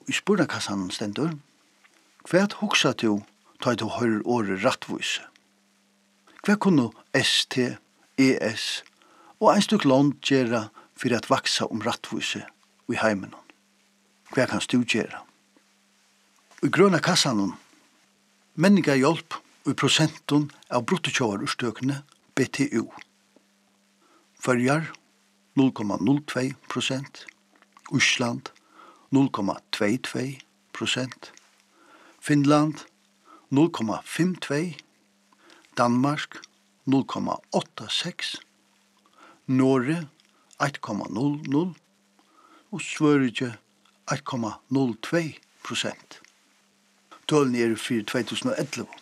i spurnakassan stendur, hva hugsa du ta du høyrer året rattvise? Hva kunne ST, ES og ein stykk land gjera for at vaksa rattvise i heimen? Hva kan du gjera? I grøna kassan, menninga hjelp og prosenten av bruttokjøverurstøkene BTU. Førjar 0,02%, Ísland 0,22%, Finland 0,52%, Danmark 0,86%, Norge 1,00% og Sverige 1,02%. Tølene for 2011.